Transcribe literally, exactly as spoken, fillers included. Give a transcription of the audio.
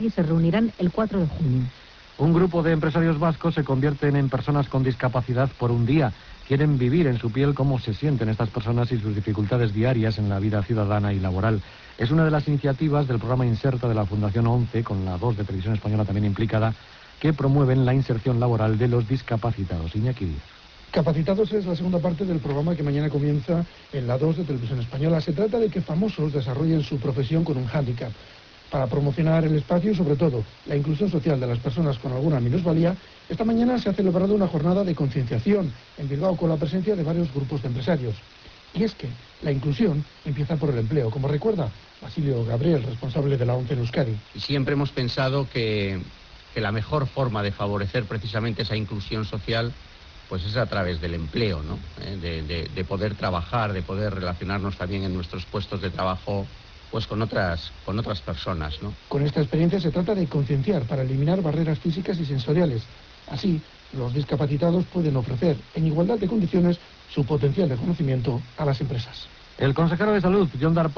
y se reunirán el cuatro de junio. Un grupo de empresarios vascos se convierten en personas con discapacidad por un día. Quieren vivir en su piel cómo se sienten estas personas y sus dificultades diarias en la vida ciudadana y laboral. Es una de las iniciativas del programa Inserta de la Fundación ONCE, con la dos de Televisión Española también implicada, que promueven la inserción laboral de los discapacitados. Iñaki Díaz. Capacitados es la segunda parte del programa que mañana comienza en la dos de Televisión Española. Se trata de que famosos desarrollen su profesión con un hándicap. Para promocionar el espacio y, sobre todo, la inclusión social de las personas con alguna minusvalía, esta mañana se ha celebrado una jornada de concienciación en Bilbao con la presencia de varios grupos de empresarios. Y es que la inclusión empieza por el empleo, como recuerda Basilio Gabriel, responsable de la ONCE en Euskadi. Y siempre hemos pensado que, que la mejor forma de favorecer precisamente esa inclusión social pues es a través del empleo, ¿no? Eh, de, de, de poder trabajar, de poder relacionarnos también en nuestros puestos de trabajo pues con otras, con otras personas, ¿no? Con esta experiencia se trata de concienciar para eliminar barreras físicas y sensoriales. Así, los discapacitados pueden ofrecer en igualdad de condiciones su potencial de conocimiento a las empresas. El consejero de Salud, Jon Darpón,